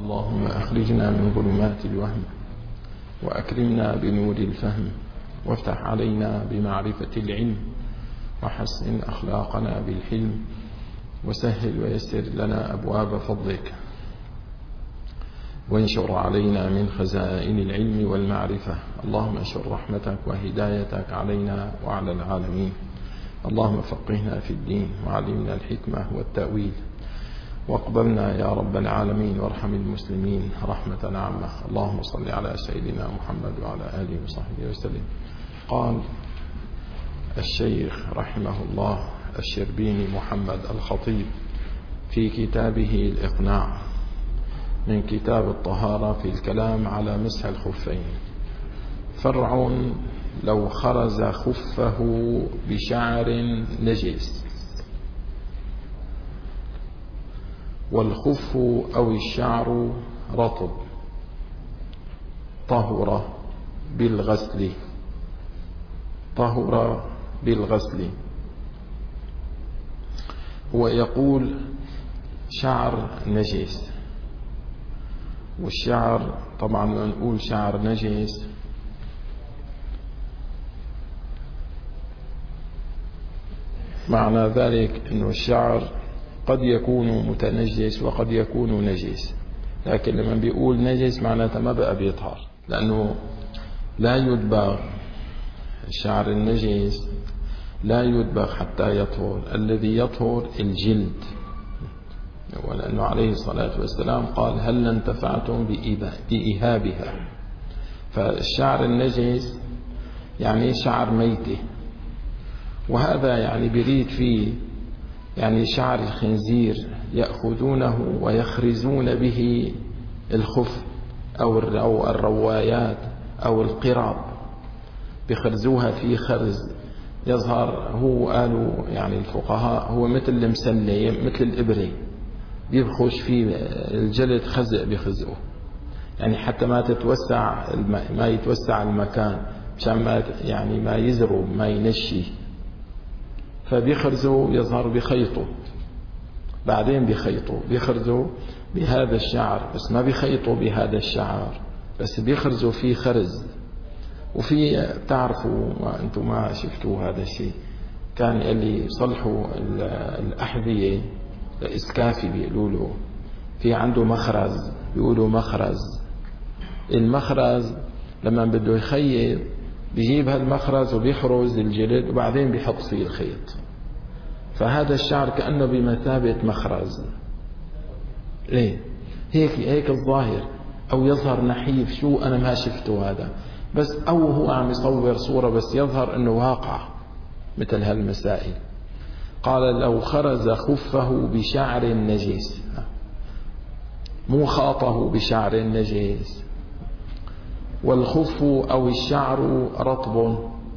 اللهم أخرجنا من ظلمات الوهم وأكرمنا بنور الفهم وافتح علينا بمعرفة العلم وحسن أخلاقنا بالحلم وسهل ويسر لنا أبواب فضلك وانشر علينا من خزائن العلم والمعرفة. اللهم انشر رحمتك وهدايتك علينا وعلى العالمين. اللهم فقهنا في الدين وعلمنا الحكمة والتأويل واقبلنا يا رب العالمين وارحم المسلمين رحمة عامة. اللهم صل على سيدنا محمد وعلى آله وصحبه وسلم. قال الشيخ رحمه الله الشربيني محمد الخطيب في كتابه الإقناع من كتاب الطهارة في الكلام على مسح الخفين: فرع لو خرز خفه بشعر نجس والخف أو الشعر رطب طهر بالغسل. هو يقول شعر نجس، والشعر طبعا لما نقول شعر نجس معنى ذلك أنه الشعر قد يكون متنجس وقد يكون نجس، لكن لما بيقول نجس معناته ما بقى بيطهر، لأنه لا يدبغ الشعر النجس، لا يدبغ حتى يطهر. الذي يطهر الجلد، ولأنه عليه الصلاة والسلام قال هل انتفعتم بإهابها. فالشعر النجس يعني شعر ميته، وهذا يعني بريد فيه يعني شعر الخنزير يأخذونه ويخرزون به الخف أو الروايات أو القراب، بخرزوها في خرز يظهر، هو قالوا يعني الفقهاء هو مثل المسلة مثل الإبرة، بيبخش فيه الجلد خزق بخزقه، يعني حتى ما يتوسع المكان مشان ما يزرب ما ينشي، فبيخرزوا يظهر بخيطه، بعدين بيخرزوا بهذا الشعر، بس ما بيخيطوا بهذا الشعر، بس بيخرزوا فيه خرز. وفي تعرفوا أنتم ما شفتوا هذا الشيء، كان اللي يصلحوا الأحذية الإسكافي بيقولوا له في عنده مخرز، بيقولوا المخرز لما بده يخيط بيجيب هالمخرز وبيخرز الجلد وبعدين بيحط فيه الخيط، فهذا الشعر كأنه بمثابة مخرز. ليه هيك الظاهر، أو يظهر نحيف، شو أنا ما شفته هذا، بس أو هو عم يصور صورة بس يظهر أنه واقع مثل هالمسائل. قال لو خرز خفه بشعر نجس، مو خاطه بشعر نجس، والخف أو الشعر رطب،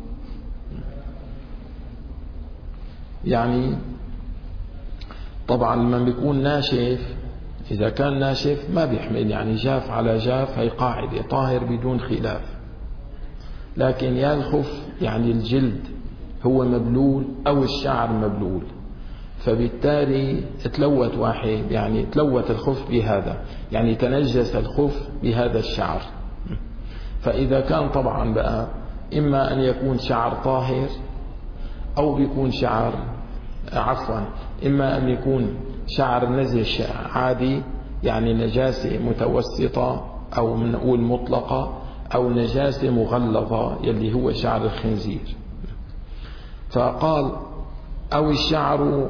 يعني طبعا لما بيكون ناشف، إذا كان ناشف ما بيحمل، يعني جاف على جاف، هي قاعدة طاهر بدون خلاف. لكن يا الخف يعني الجلد هو مبلول أو الشعر مبلول، فبالتالي تلوث واحد، يعني تلوث الخف بهذا، يعني تنجس الخف بهذا الشعر. فإذا كان طبعا بقى إما أن يكون شعر طاهر أو بيكون إما أن يكون شعر نزش عادي، يعني نجاسة متوسطة أو نقول مطلقة، أو نجاسة مغلظة يلي هو شعر الخنزير. فقال أو الشعر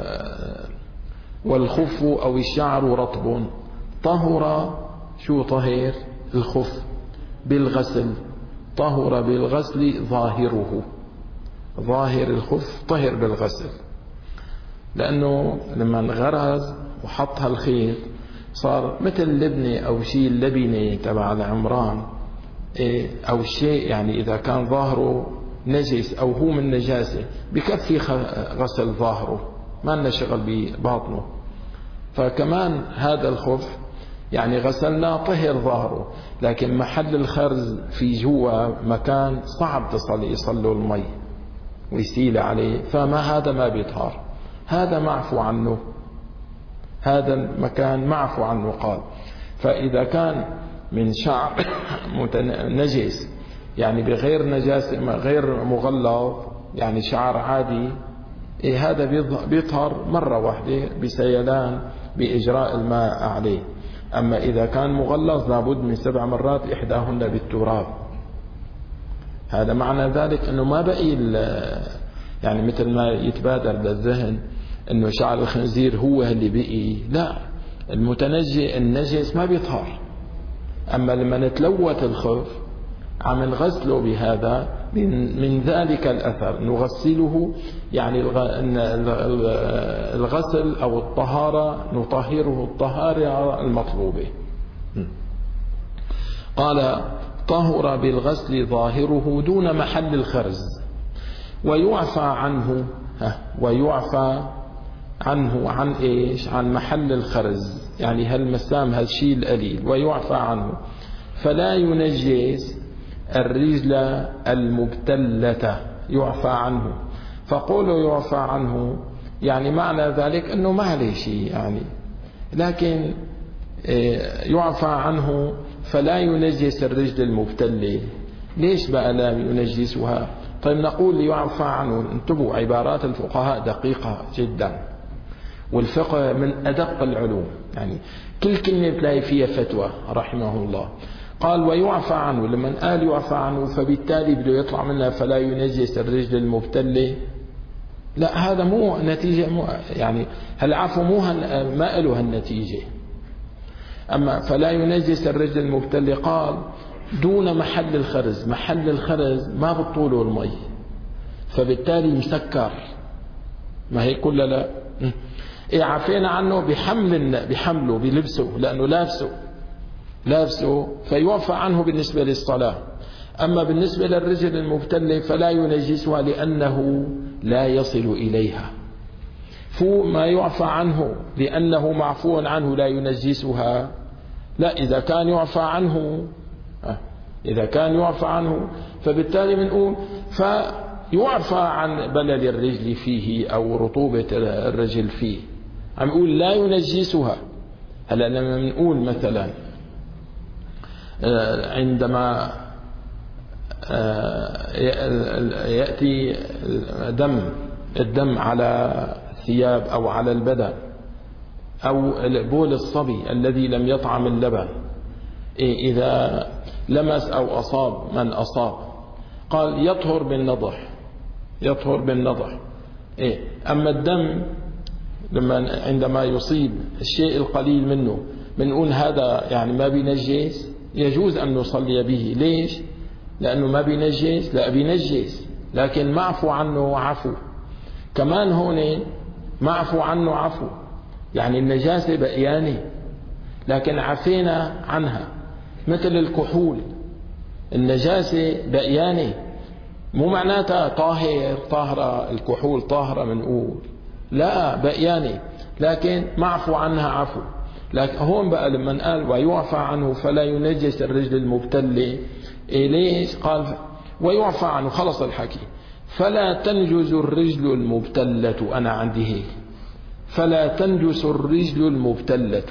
والخف أو الشعر رطب طهر. شو طهر الخف؟ بالغسل. طهر بالغسل ظاهره، ظاهر الخف طهر بالغسل، لأنه لما انغرز وحط هالخيط صار مثل لبنة أو شيء اللبنة تبع العمران أو شيء، يعني إذا كان ظاهره نجس أو هو من نجاسة بكفي غسل ظاهره، ما لنا شغل بباطنه. فكمان هذا الخف يعني غسلناه طهر ظاهره، لكن محل الخرز في جوا مكان صعب يصلوا المي ويسيل عليه، هذا ما بيطهر، هذا معفو عنه، هذا المكان معفو عنه. قال فإذا كان من شعر نجس يعني بغير نجاسة غير مغلظ يعني شعر عادي، هذا بيطهر مرة واحدة بسيلان بإجراء الماء عليه. أما إذا كان مغلظ لابد من 7 مرات إحداهن بالتراب. هذا معنى ذلك أنه ما بقي يعني مثل ما يتبادر بالذهن أنه شعر الخنزير هو اللي بقي، لا، النجس ما بيطهر. أما لما نتلوث الخف عم نغسله بهذا من ذلك الأثر، نغسله يعني الغسل أو الطهارة نطهره الطهارة المطلوبة. قال طهر بالغسل ظاهره دون محل الخرز ويعفى عنه. ويعفى عنه عن إيش؟ عن محل الخرز، يعني هالمسام هالشيء القليل، ويعفى عنه فلا ينجس الرجل المبتلة. يعفى عنه، فقولوا يعفى عنه يعني معنى ذلك أنه ما عليه شيء يعني، لكن يعفى عنه فلا ينجس الرجل المبتلة. ليش بقى لا ينجسها؟ طيب نقول يعفى عنه. انتبهوا، عبارات الفقهاء دقيقة جدا، والفقه من أدق العلوم، يعني كل كلمة تلاقي فيها فتوى رحمه الله. قال ويعفى عنه، لما قال يعفى عنه فبالتالي بده يطلع منها فلا ينجس الرجل المبتلة. لا، هذا مو نتيجة، يعني هالعفو ما له هالنتيجة. أما فلا ينجس الرجل المبتلة قال دون محل الخرز. محل الخرز ما بطوله المي، فبالتالي مسكر، ما هي كلها لا. عفينا عنه بحمله بلبسه، لأنه لابسه فيوفى عنه بالنسبة للصلاة. أما بالنسبة للرجل المبتلة فلا ينجسها لأنه لا يصل إليها. فوق ما يعفى عنه لأنه معفو عنه لا ينجسها. لا، إذا كان يعفى عنه فبالتالي بنقول فيعفى عن بلل الرجل فيه أو رطوبة الرجل فيه. عم يقول لا ينجسها. هلا لما بنقول مثلا عندما يأتي الدم على الثياب أو على البدن أو بول الصبي الذي لم يطعم اللبن، إذا لمس أو أصاب من أصاب، قال يطهر بالنضح. أما الدم عندما يصيب الشيء القليل منه بنقول هذا يعني ما بينجس، يجوز أن نصلي به. ليش؟ لأنه ما بينجس؟ لا، بينجس، لكن معفو عنه عفو. كمان هون معفو عنه عفو، يعني النجاسة بقيانة لكن عفينا عنها. مثل الكحول، النجاسة بقيانة، مو معناتها طاهرة الكحول طاهرة منقول، لا، بقيانة لكن معفو عنها عفو. لكن هون بقى لما قال ويعفى عنه فلا ينجس الرجل المبتلة، ليش؟ قال ويعفى عنه، خلص الحكي. فلا تنجز الرجل المبتلة، أنا عندي هيك، فلا تنجس الرجل المبتلة.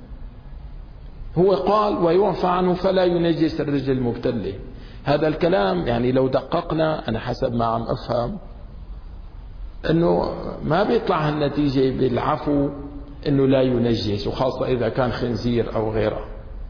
هو قال ويعفى عنه فلا ينجس الرجل المبتلة. هذا الكلام يعني لو دققنا، أنا حسب ما عم أفهم أنه ما بيطلع النتيجة بالعفو أنه لا ينجس، وخاصة إذا كان خنزير أو غيره،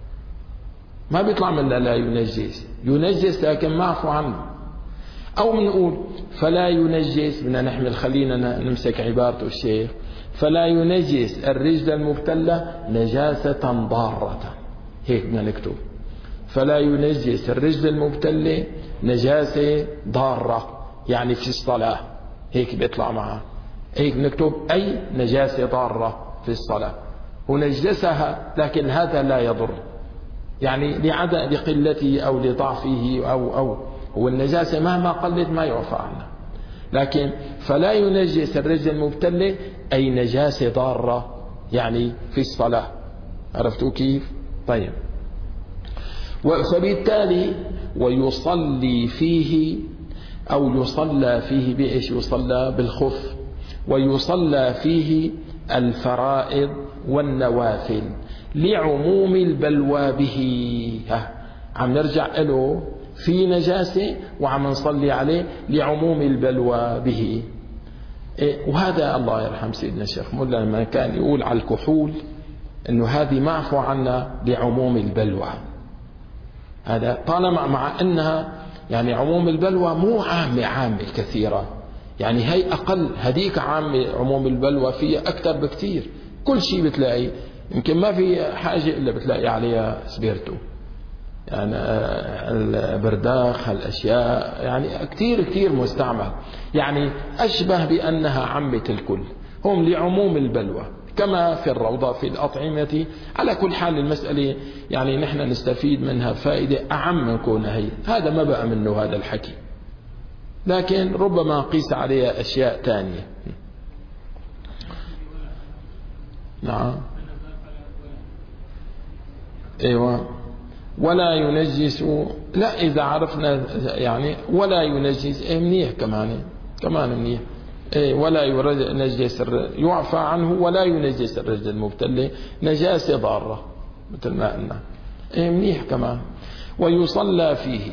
ما بيطلع منه لا ينجس لكن معفو عنه. أو منقول فلا ينجس، بدنا نحمل، خلينا نمسك عبارته الشيخ، فلا ينجس الرجل المبتلة نجاسة ضارة. هيك بدنا نكتب، فلا ينجس الرجل المبتلة نجاسة ضارة، يعني في الصلاة، هيك بيطلع معها، هيك نكتب أي نجاسة ضارة في الصلاة. ونجسها لكن هذا لا يضر، يعني لقلته أو لضعفه أو هو النجاسة مهما قلت ما يعفى عنها. لكن فلا ينجس الرجل المبتلة أي نجاسة ضارة، يعني في الصلاة. عرفتوا كيف؟ طيب، فبالتالي ويصلي فيه أو يصلى فيه بإيش؟ يصلى بالخف. ويصلى فيه الفرائض والنوافل لعموم البلوى به. عم نرجع له في نجاسة وعم نصلي عليه لعموم البلوى به. وهذا الله يرحم سيدنا الشيخ ملا لما كان يقول على الكحول انه هذه معفو عنا لعموم البلوى. هذا طالما مع انها يعني عموم البلوى مو عامة كثيرة، يعني هي اقل، هديك عامة عموم البلوى فيها اكثر بكثير. كل شيء بتلاقي يمكن ما في حاجة الا بتلاقي عليها سبيرتو، يعني البرداخ، هالاشياء يعني كثير مستعمل، يعني اشبه بانها عامة الكل، هم لعموم البلوى كما في الروضة في الأطعمة. على كل حال المسألة يعني نحن نستفيد منها فائدة أعم من كونها هي، هذا ما بقى منه هذا الحكي، لكن ربما قيس عليها أشياء تانية. نعم ايوه. ولا ينجس، لا إذا عرفنا يعني ولا ينجس منيح، كمان منيح. ولا ينجس، يعفى عنه ولا ينجس الرجل المبتلة نجاسة ضارة مثل ما قلنا. منيح كمان. ويصلى فيه،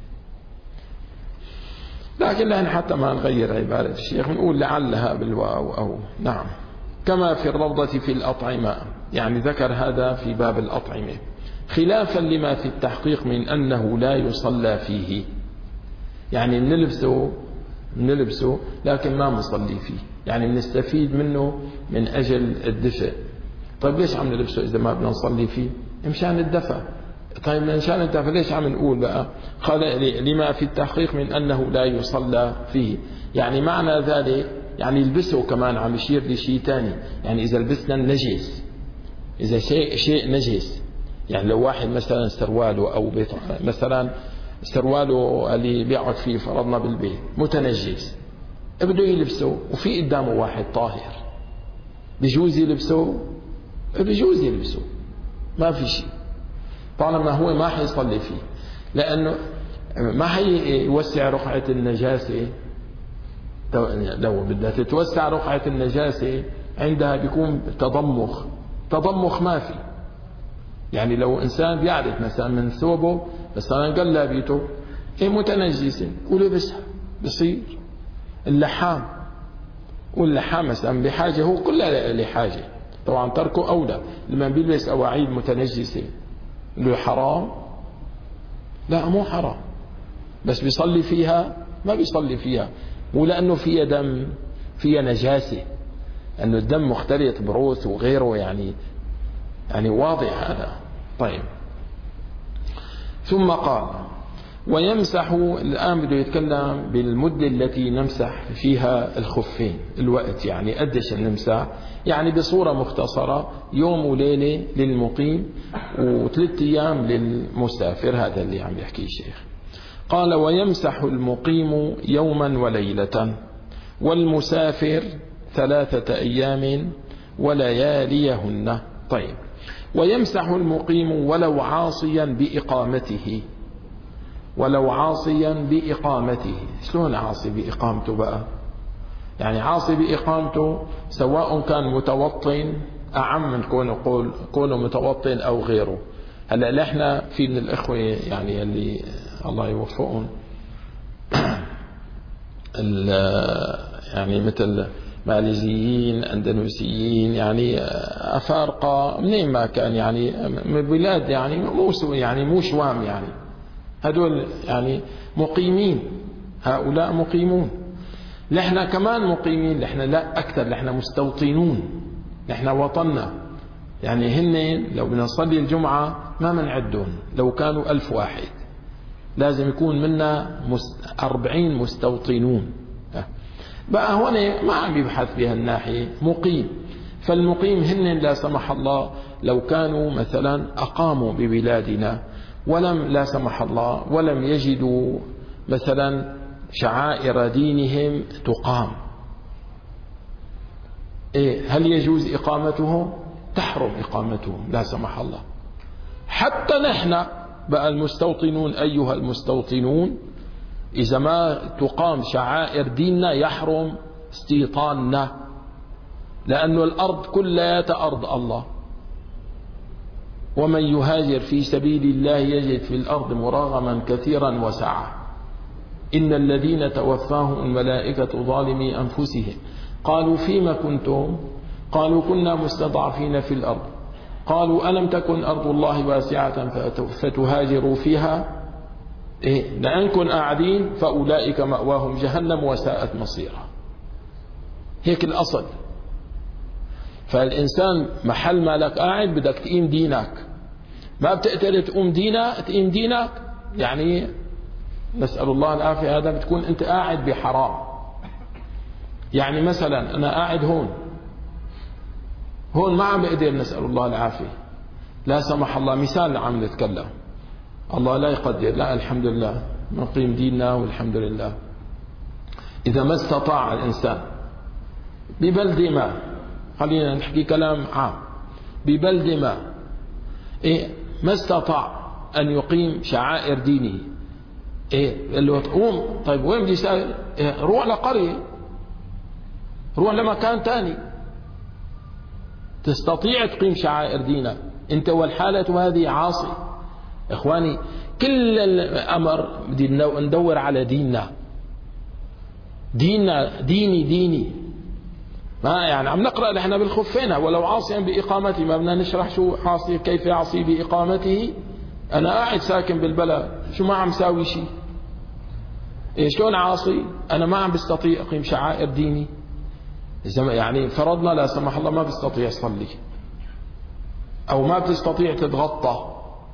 لكن نحن حتى ما نغير عبارة الشيخ نقول لعلها بالواو أو نعم. كما في الروضة في الأطعمة، يعني ذكر هذا في باب الأطعمة خلافا لما في التحقيق من أنه لا يصلى فيه، يعني نلبسه لكن ما نصلي فيه، يعني نستفيد منه من أجل الدفء. طيب ليش عم نلبسه إذا ما بدنا نصلي فيه؟ مشان الدفء. طيب مشان الدفء ليش عم نقول بقى؟ قال لما في التحقيق من أنه لا يصلى فيه، يعني معنى ذلك يعني يلبسه كمان عم يشير لشيء تاني. يعني إذا لبسنا النجس، إذا شيء نجس، يعني لو واحد مثلا سرواله أو مثلا سرواله اللي بيقعد فيه فرضنا بالبيت متنجس، بده يلبسه وفي قدامه واحد طاهر، بجوز يلبسه؟ بجوز يلبسه، ما في شيء، طالما هو ما حيصلي فيه، لأنه ما حيوسع رقعة النجاسة. لو بدها تتوسع رقعة النجاسة عندها بيكون تضمخ ما في. يعني لو إنسان بيعرف مثلا من ثوبه مثلا قلابيته متنجسة ولبسها بصير. واللحام مثلا بحاجة، هو كلها لحاجة، طبعا تركه أولى. لما بيلبس أواعيد متنجسة له حرام؟ لا مو حرام، بس بيصلي فيها؟ ما بيصلي فيها، مو لأنه فيها دم، فيها نجاسة، أنه الدم مختلط بروث وغيره، يعني واضح هذا. طيب ثم قال ويمسح. الآن بده يتكلم بالمدة التي نمسح فيها الخفين، الوقت يعني قديش نمسح، يعني بصورة مختصرة يوم وليلة للمقيم و3 أيام للمسافر، هذا اللي عم يحكي الشيخ. قال ويمسح المقيم يوما وليلة والمسافر 3 أيام ولياليهن. طيب ويمسح المقيم ولو عاصيا بإقامته. شلون عاصي بإقامته بقى؟ يعني عاصي بإقامته سواء كان متوطن، أعم من كونه متوطن أو غيره. هلا احنا في من الإخوة يعني اللي الله يوفقهم يعني مثل ماليزيين، أندونيسيين، يعني أفارقة منين ما كان، يعني من بلاد يعني مو شوام، يعني هدول يعني مقيمين، هؤلاء مقيمون. نحن كمان مقيمين، نحن لا أكثر، نحن مستوطنون، نحن وطننا. يعني هن لو بدنا نصلي الجمعة ما منعدهم، لو كانوا 1000 واحد لازم يكون منا 40 مستوطنون. بقى هون ما عم يبحث بها الناحية مقيم. فالمقيم هن لا سمح الله لو كانوا مثلا أقاموا ببلادنا لا سمح الله ولم يجدوا مثلا شعائر دينهم تقام، هل يجوز إقامتهم؟ تحرم إقامتهم لا سمح الله. حتى نحن بقى المستوطنون، أيها المستوطنون، إذا ما تقام شعائر ديننا يحرم استيطاننا، لأن الأرض كلها أرض الله. ومن يهاجر في سبيل الله يجد في الأرض مراغما كثيرا وسعة. إن الذين توفاهم الملائكة ظالمي أنفسهم قالوا فيما كنتم؟ قالوا كنا مستضعفين في الأرض. قالوا ألم تكن أرض الله واسعة فتهاجروا فيها؟ لأنكم قاعدين فأولئك مأواهم جهنم وساءت مصيرا. هيك الأصل. فالإنسان محل ما لك قاعد بدك تقيم دينك، ما بتقدر تقيم دينك يعني نسأل الله العافية، هذا بتكون أنت قاعد بحرام. يعني مثلا أنا قاعد هون ما عم بقدر، نسأل الله العافية، لا سمح الله، مثال عم نتكلم، الله لا يقدر، لا الحمد لله نقيم ديننا والحمد لله. إذا ما استطاع الإنسان ببلد ما، خلينا نحكي كلام عام، ببلد ما استطاع أن يقيم شعائر دينه، اللي تقوم طيب وين بدي سائر؟ روح لقرية، روح لمكان تاني تستطيع تقيم شعائر دينك أنت. والحالة هذه عاصي. إخواني كل الأمر بدي ندور على ديننا ديني. ما يعني عم نقرأ نحن بالخفين، ولو عاصيا بإقامته، ما بدنا نشرح شو عاصي كيف يعصي بإقامته. أنا قاعد ساكن بالبلد، شو ما عم ساوي شيء، شلون عاصي؟ أنا ما عم بستطيع أقيم شعائر ديني. يعني فرضنا لا سمح الله ما بستطيع يصلي، أو ما بتستطيع تتغطى،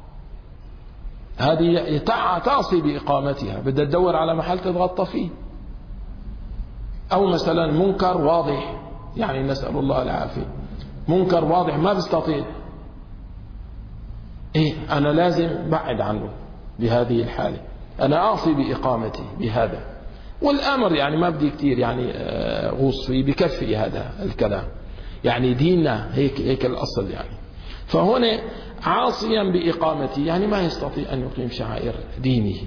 هذه تعصي بإقامتها، بدها تدور على محل تتغطى فيه. أو مثلا منكر واضح، يعني نسأل الله العافية، منكر واضح ما بستطيع، أنا لازم بعد عنه بهذه الحالة، أنا أعصي بإقامتي بهذا. والأمر يعني ما بدي كتير يعني غوص فيه، بكفي هذا الكلام، يعني ديننا هيك الأصل يعني. فهنا عاصيا بإقامته يعني ما يستطيع أن يقيم شعائر دينه.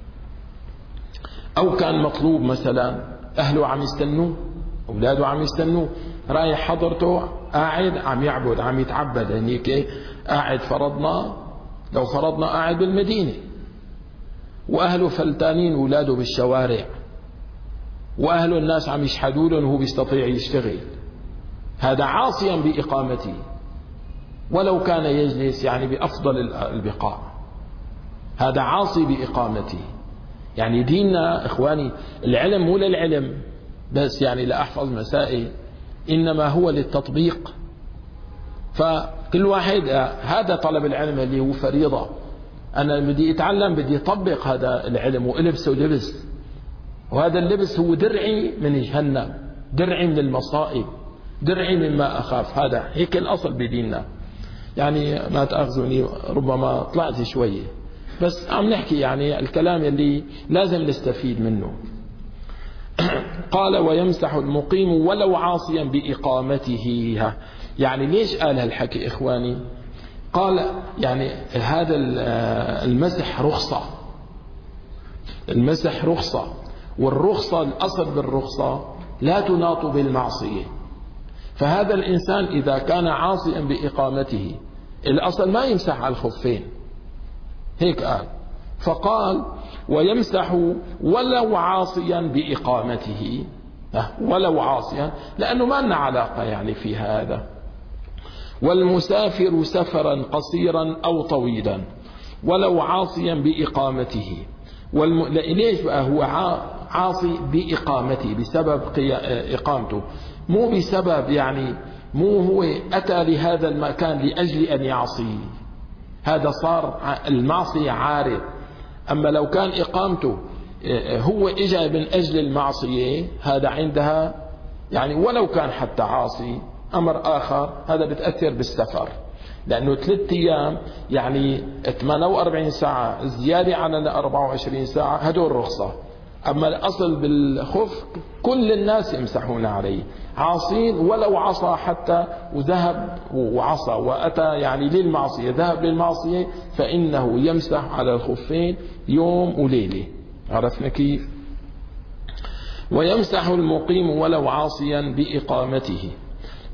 أو كان مطلوب مثلا أهله عم يستنوه، أولاده عم يستنوه، رايح حضرته قاعد عم يعبد عم يتعبد، هنيك قاعد لو فرضنا قاعد بالمدينة وأهله فلتانين أولاده بالشوارع، وأهله الناس عم يشحدوا له وهو بيستطيع يشتغل، هذا عاصيا بإقامته ولو كان يجلس يعني بأفضل البقاع، هذا عاصي بإقامته. يعني ديننا إخواني العلم مو للعلم بس يعني لأحفظ مسائل، إنما هو للتطبيق. فكل واحد هذا طلب العلم اللي هو فريضة، أنا بدي أتعلم بدي أطبق هذا العلم، وألبسه لبس، وهذا اللبس هو درعي من جهنم، درعي من المصائب، درعي مما أخاف. هذا هيك الأصل بديننا. يعني ما تأخذوني ربما طلعت شوية، بس عم نحكي يعني الكلام اللي لازم نستفيد منه. قال ويمسح المقيم ولو عاصيا بإقامته. يعني ليش قال هالحكي إخواني؟ قال يعني هذا المسح رخصة، المسح رخصة، والرخصة الأصل بالرخصة لا تناط بالمعصية. فهذا الإنسان إذا كان عاصيا بإقامته الأصل ما يمسح على الخفين، هيك قال. فقال ويمسح ولو عاصيا بإقامته، ولو عاصيا، لأنه ما لنا علاقة يعني في هذا. والمسافر سفرا قصيرا أو طويلا ولو عاصيا بإقامته. ليش بقى هو عاصي بإقامته؟ بسبب إقامته، مو بسبب يعني مو هو أتى لهذا المكان لأجل أن يعصي، هذا صار المعصية عارض. أما لو كان إقامته هو إجا من أجل المعصية، هذا عندها يعني ولو كان حتى عاصي أمر آخر، هذا بتأثر بالسفر، لأنه 3 أيام يعني 48 ساعة زيادة على 24 ساعة هدول رخصة. أما الأصل بالخف كل الناس يمسحون عليه، عاصين ولو عصى حتى وذهب وعصى وأتى يعني للمعصية، ذهب للمعصية، فإنه يمسح على الخفين يوم وليلة. عرفنا كيف؟ ويمسح المقيم ولو عاصيا بإقامته.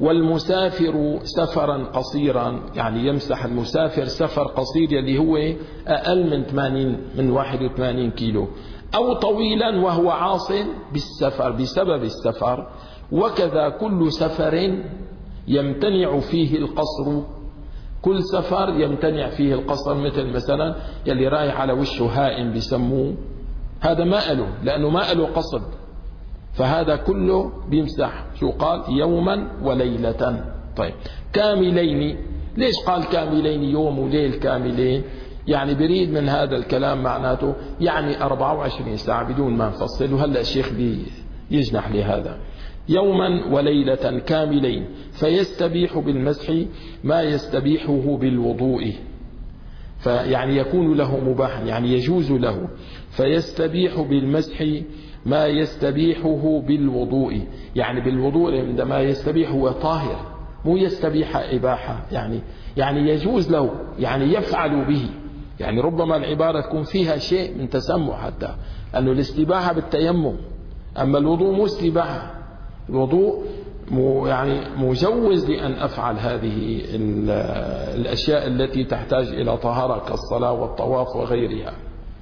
والمسافر سفرا قصيرا، يعني يمسح المسافر سفر قصير اللي هو أقل من 80 من 81 كيلو، أو طويلا وهو عاص بالسفر بسبب السفر. وكذا كل سفر يمتنع فيه القصر، كل سفر يمتنع فيه القصر، مثلا يلي رايح على وشه هائم بسموه، هذا ما له، لأنه ما له قصد، فهذا كله بيمسح. شو قال؟ يوما وليلة. طيب كاملين، ليش قال كاملين؟ يوم وليل كاملين، يعني بريد من هذا الكلام معناته يعني 24 ساعة بدون ما نفصل، وهلأ الشيخ يجنح لهذا. يوما وليلة كاملين، فيستبيح بالمسح ما يستبيحه بالوضوء، فيعني يكون له مباحا، يعني يجوز له. فيستبيح بالمسح ما يستبيحه بالوضوء، يعني بالوضوء عندما يستبيح هو طاهر، مو يستبيح إباحة، يعني يجوز له، يعني يفعل به، يعني ربما العبارة تكون فيها شيء من تسمع، حتى أنه الاستباحة بالتيمم، أما الوضوء مو استباحة، الوضوء يعني مجوز لأن أفعل هذه الأشياء التي تحتاج إلى طهارة كالصلاة والطواف وغيرها.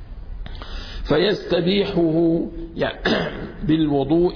فيستبيحه يعني بالوضوء،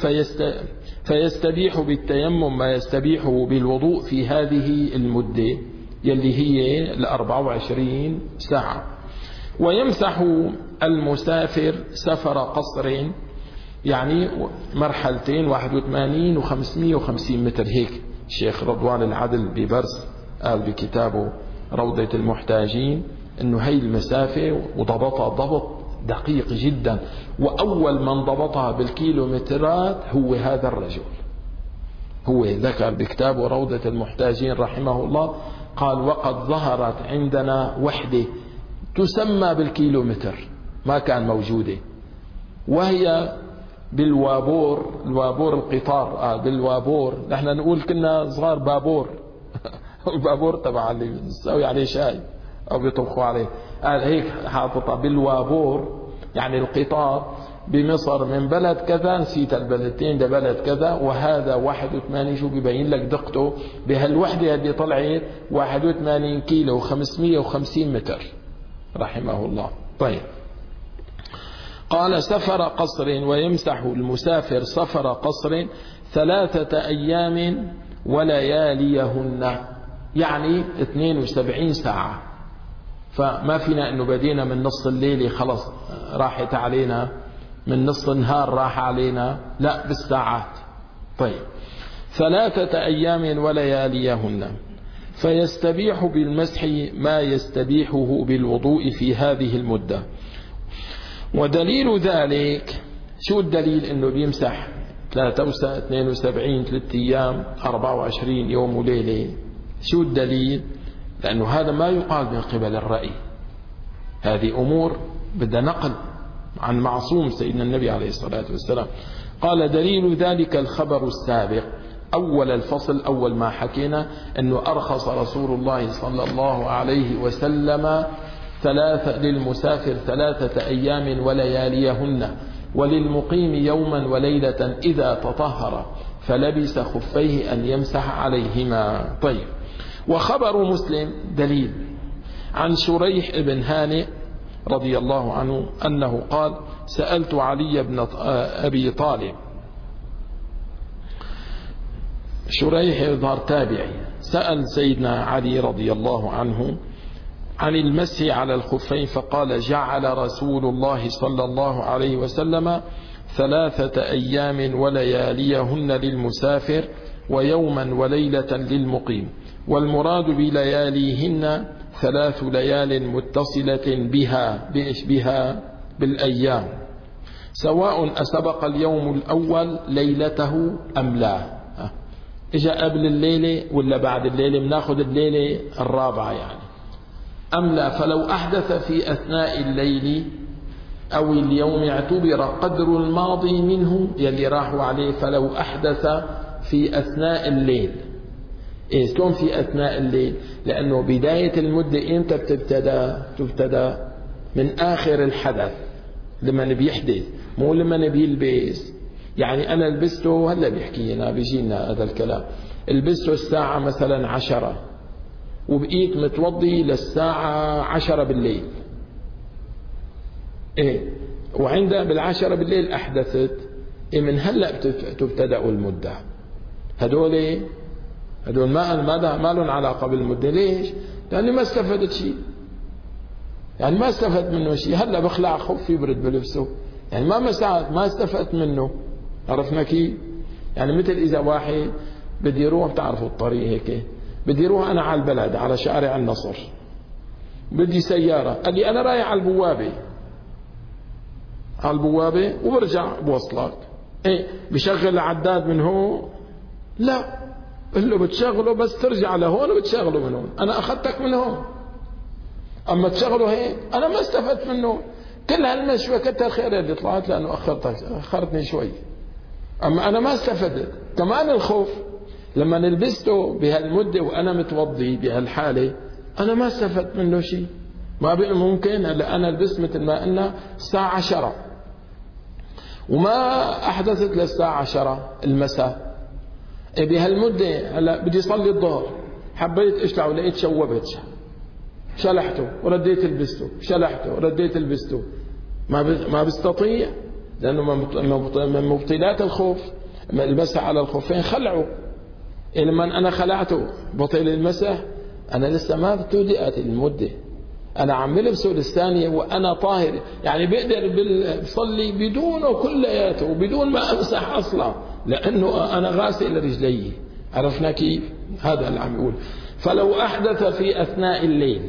فيستبيح بالتيمم ما يستبيحه بالوضوء في هذه المدة يلي هي 24 ساعة. ويمسح المسافر سفر قصر، يعني مرحلتين 81 و550 متر، هيك الشيخ رضوان العدل ببرس قال بكتابه روضة المحتاجين انه هي المسافة وضبطها ضبط دقيق جدا، وأول من ضبطها بالكيلومترات هو هذا الرجل، هو ذكر بكتابه روضة المحتاجين رحمه الله، قال وقد ظهرت عندنا وحدة تسمى بالكيلومتر، ما كان موجودة، وهي بالوابور، الوابور القطار، بالوابور، نحن نقول كنا صغار بابور البابور تبع اللي بنسوي عليه شاي أو بيطبخوا عليه، قال هيك حاططها بالوابور، يعني القطار بمصر من بلد كذا، نسيت البلدتين ده بلد كذا، وهذا 81، شو بيبين لك دقته بهالوحدة اللي طلعت 81 كيلو 550 متر رحمه الله. طيب قال سفر قصر، ويمسح المسافر سفر قصر 3 أيام ولياليهن، يعني 72 ساعة، فما فينا انه بدينا من نص الليل خلص راحت علينا، من نص النهار راح علينا، لا بالساعات. طيب 3 أيام ولياليهن، فيستبيح بالمسح ما يستبيحه بالوضوء في هذه المدة. ودليل ذلك، شو الدليل انه بيمسح 72 3 أيام 24 يوم وليلة؟ شو الدليل؟ لأنه هذا ما يقال من قبل الرأي، هذه أمور بدها نقل عن معصوم سيدنا النبي عليه الصلاة والسلام. قال دليل ذلك الخبر السابق، أول الفصل، أول ما حكينا أنه أرخص رسول الله صلى الله عليه وسلم للمسافر 3 أيام ولياليهن، وللمقيم يوما وليلة إذا تطهر فلبس خفيه أن يمسح عليهما. طيب وخبر مسلم دليل عن شريح بن هانئ رضي الله عنه أنه قال سألت علي بن أبي طالب، شريح يظهر تابعي، سأل سيدنا علي رضي الله عنه عن المسح على الخفين، فقال جعل رسول الله صلى الله عليه وسلم 3 أيام ولياليهن للمسافر ويوما وليلة للمقيم، والمراد بلياليهن 3 ليال متصلة بها بالأيام، سواء أسبق اليوم الأول ليلته أم لا، إجا قبل الليلة ولا بعد الليلة، بناخذ الليلة الرابعة يعني، أم لا، فلو أحدث في أثناء الليل أو اليوم اعتبر قدر الماضي منه يلي راحوا عليه، فلو أحدث في أثناء الليل. إيه شلون في أثناء الليل؟ لأنه بداية المدة إمتى تبتدى من آخر الحدث، لما بيحدث، مو لما بيلبس، يعني أنا لبسته، هلا بيحكينا بيجينا هذا الكلام، لبسته الساعة مثلا 10 وبقيت متوضي للساعة 10 بالليل، وعندها 10 بالليل أحدثت، من هلأ تبتدأ المدة. هدول ما لهم علاقة بالمدة. ليش؟ لأني ما استفدت شيء، يعني ما استفدت منه شيء. هلأ بخلع خف يبرد بلبسه، يعني ما استفدت منه. عرفنا كيف؟ يعني مثل إذا واحد بدي يروح، بتعرفوا الطريق هيك، بدي يروح أنا على البلد على شارع النصر، بدي سيارة، قال لي أنا رايح على البوابة وبرجع بوصلك. بشغل العداد من هون؟ لا، قل له بتشغله بس ترجع لهون وبتشغله من هون، أنا أخذتك من هون. أما تشغله هيك أنا ما استفدت منه. كل هالنشوة كتر خير اللي طلعت، لأنه أخرتني شوي، أما أنا ما استفدت. كمان الخوف لما لبسته بهالمدة وأنا متوضي بهالحالة أنا ما استفدت منه شيء. ما بقى ممكن هلا أنا لبست مثل ما قلنا الساعة 10 وما أحدثت للساعة 10 المساء، بهالمدة هلا بدي صلي الظهر، حبيت اشلع ولقيت شوبت، شلحته ورديت لبسته، شلحته ورديت لبسته. ما بستطيع، لأنه من مبطلات الخوف المسح على الخفين خلعه. لما أنا خلعته بطل المسح، أنا لسه ما ابتدأت المدة، أنا عم لبسه للثانية وأنا طاهر، يعني بقدر بصلي بدونه كلياته وبدون ما أمسح أصلا، لأنه أنا غاسل رجلي. عرفنا كيف؟ هذا اللي عم يقول. فلو أحدث في أثناء الليل،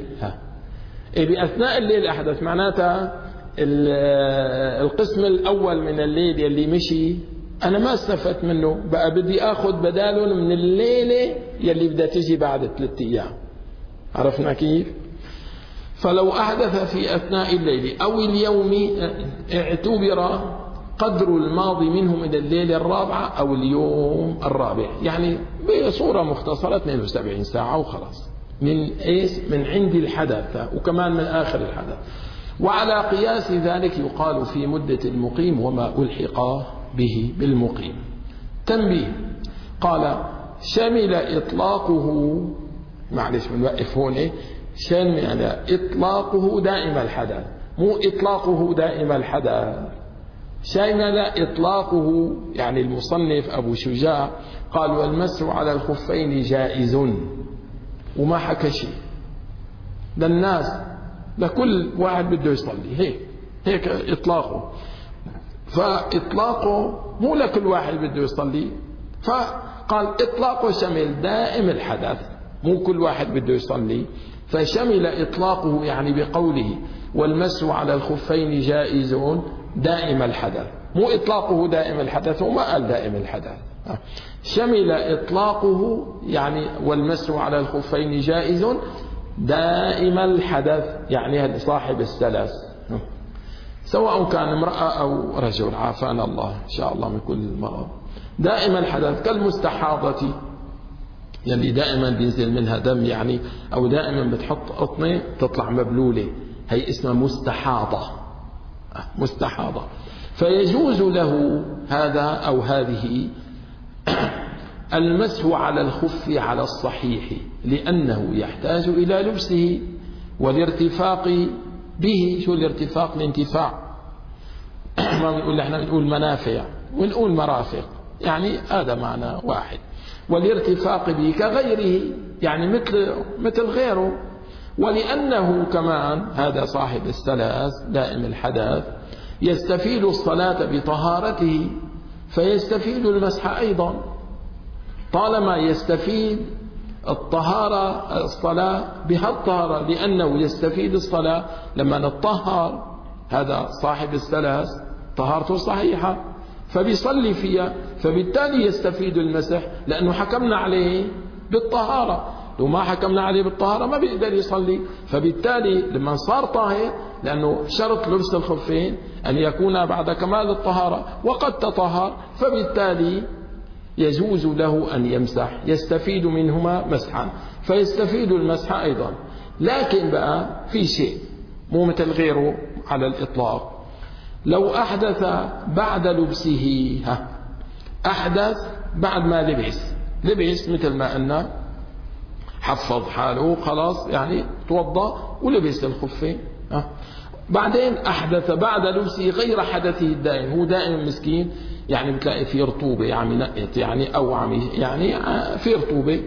بأثناء الليل أحدث، معناتها القسم الأول من الليل يلي مشي أنا ما استفدت منه، بقى بدي أخذ بداله من الليلة يلي بدها تجي بعد 3 أيام. عرفنا كيف؟ فلو أحدث في أثناء الليل أو اليوم اعتبر قدر الماضي منه من الليلة الرابعة أو اليوم الرابع، يعني بصورة مختصرة 72 ساعة وخلاص، من عند الحدث وكمان من آخر الحدث. وعلى قياس ذلك يقال في مدة المقيم وما ألحق به بالمقيم. تنبيه، قال شمل إطلاقه، معلش بنوقف هون، شمل إطلاقه دائم الحدث، مو إطلاقه دائم الحدث. شمل إطلاقه، يعني المصنف أبو شجاع قال والمسح على الخفين جائز، وما حكى شيء للناس، لكل واحد بده يصلي، هيك إطلاقه. فإطلاقه مو لكل واحد بده يصلي، فقال إطلاقه شمل دائم الحدث، مو كل واحد بده يصلي. فشمل إطلاقه يعني بقوله والمسح على الخفين جائز دائم الحدث، مو إطلاقه دائم الحدث، وما قال دائم الحدث. شمل إطلاقه يعني والمسح على الخفين جائز دائم الحدث، يعني صاحب السلس، سواء كان امرأة أو رجل، عافانا الله إن شاء الله من كل مرض. دائم الحدث كالمستحاضة، يعني دائما بينزل منها دم، يعني أو دائما بتحط قطنة تطلع مبلولة، هي اسمها مستحاضة. فيجوز له هذا أو هذه المسح على الخف على الصحيح، لأنه يحتاج إلى لبسه والارتفاق به. شو الارتفاق؟ الانتفاع. ما بنقول احنا بنقول منافع ونقول مرافق، يعني هذا معنى واحد. والارتفاق به كغيره، يعني مثل غيره. ولأنه كمان هذا صاحب السلس دائم الحدث يستفيد الصلاة بطهارته، فيستفيد المسح أيضا، طالما يستفيد الصلاة بهالطهارة، لأنه يستفيد الصلاة لما نتطهر. هذا صاحب السلس طهارته صحيحة فبيصلي فيها، فبالتالي يستفيد المسح، لأنه حكمنا عليه بالطهارة. لو ما حكمنا عليه بالطهارة ما بيقدر يصلي. فبالتالي لما صار طاهر، لأنه شرط لبس الخفين أن يكون بعد كمال الطهارة، وقد تطهر، فبالتالي يجوز له أن يمسح، يستفيد منهما مسحا، فيستفيد المسح أيضا. لكن بقى في شيء مو مثل غيره على الإطلاق، لو أحدث بعد لبسه، أحدث بعد ما لبس مثل ما قلنا، حفظ حاله خلاص يعني توضأ ولبس الخفين. بعدين أحدث بعد لبسه غير حدثه الدائم، هو دائم مسكين يعني بتلاقي فيه رطوبة يعني نقت يعني أو يعني في رطوبة،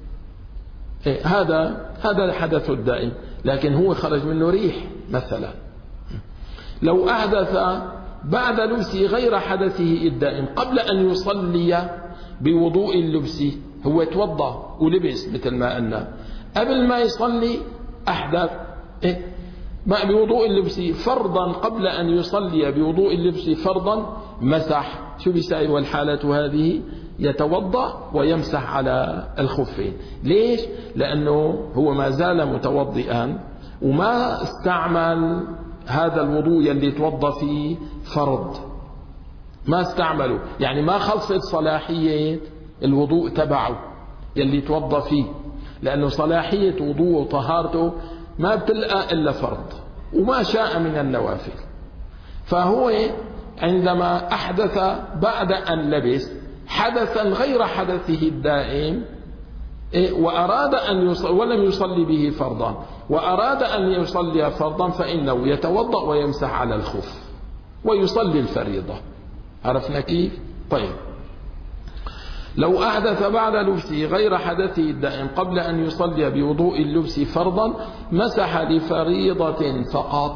هذا الحدث الدائم، لكن هو خرج منه ريح مثلا. لو أحدث بعد لبسه غير حدثه الدائم قبل أن يصلي بوضوء اللبس، هو توضأ ولبس مثل ما قلنا، قبل ما يصلي أحدث بوضوء اللبس فرضا، قبل أن يصلي بوضوء اللبس فرضا مسح. شو بيساوي والحالة هذه؟ يتوضأ ويمسح على الخفين. ليش؟ لأنه هو ما زال متوضئا وما استعمل هذا الوضوء يلي توضأ فيه فرض، ما استعمله، يعني ما خلصت صلاحية الوضوء تبعه يلي توضأ فيه، لأنه صلاحية وضوء وطهارته ما بتلقى إلا فرض وما شاء من النوافل. فهو عندما أحدث بعد أن لبس حدثا غير حدثه الدائم وأراد أن ولم يصلي به فرضا وأراد أن يصلي فرضا، فإنه يتوضأ ويمسح على الخف ويصلي الفريضة. عرفنا كيف؟ طيب، لو أحدث بعد لبسه غير حدثه الدائم قبل أن يصلي بوضوء اللبس فرضا مسح لفريضة فقط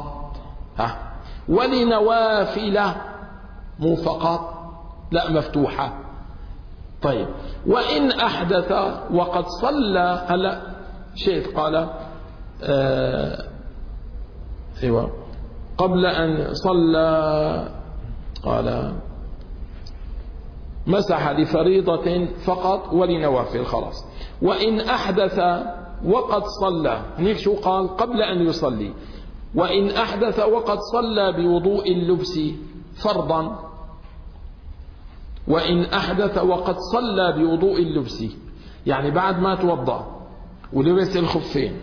ولنوافل، مو فقط، لا مفتوحة. طيب، وإن أحدث وقد صلى، هلا شيء قال أيوة قبل أن صلى، قال مسح لفريضة فقط ولنوافل خلاص. وإن أحدث وقد صلى، هنيك شو قال؟ قبل أن يصلي. وإن أحدث وقد صلى بوضوء اللبس فرضا، وإن أحدث وقد صلى بوضوء اللبس، يعني بعد ما توضأ ولبس الخفين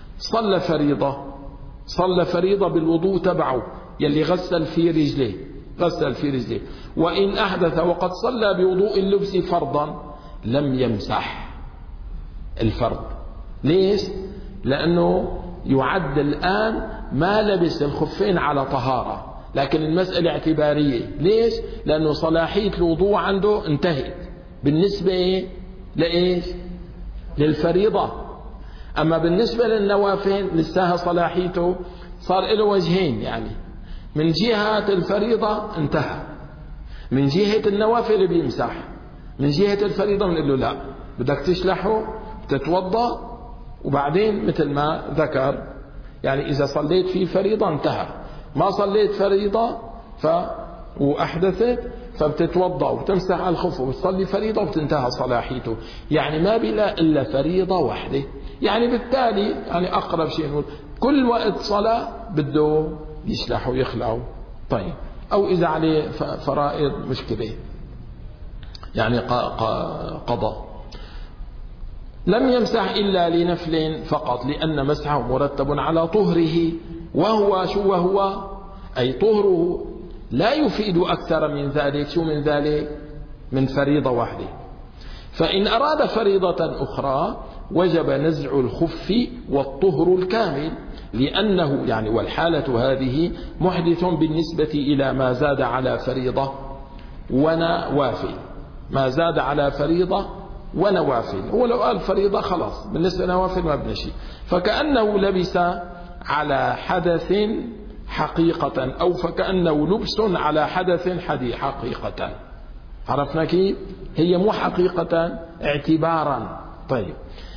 صلى فريضة بالوضوء تبعه يلي غسل في رجليه. وإن أحدث وقد صلى بوضوء اللبس فرضا لم يمسح الفرض. ليش؟ لأنه يعد الآن ما لبس الخفين على طهارة، لكن المسألة اعتبارية. ليش؟ لأنه صلاحية الوضوء عنده انتهت بالنسبة لإيش؟ للفريضة. أما بالنسبة للنوافل لساها صلاحيته صار له وجهين، يعني من جهة الفريضة انتهى، من جهة النوافل بيمسح، من جهة الفريضة بنقول له لا، بدك تشلحه تتوضأ وبعدين مثل ما ذكر، يعني إذا صليت فيه فريضة انتهى، ما صليت فريضة وأحدثت فبتتوضأ وتمسح على الخف وتصلي فريضة وبتنتهى صلاحيته، يعني ما بلا إلا فريضة واحدة. يعني بالتالي يعني أقرب شيء نقول كل وقت صلاة بده يشلح ويخلعه. طيب، أو إذا عليه فرائض مشكلة يعني قضاء، لم يمسح إلا لنفل فقط، لأن مسحه مرتب على طهره، وهو شو وهو أي طهره لا يفيد أكثر من ذلك. شو من ذلك؟ من فريضة واحدة. فإن أراد فريضة أخرى وجب نزع الخف والطهر الكامل، لأنه يعني والحالة هذه محدث بالنسبة إلى ما زاد على فريضة ونوافل، ما زاد على فريضة ونوافل. هو لو قال فريضة خلاص، بالنسبة لنوافل ما بنشي، فكأنه لبس على حدث حقيقة، أو فكأنه لبس على حدث حقيقة. عرفنا كيف؟ هي مو حقيقة، اعتبارا. طيب،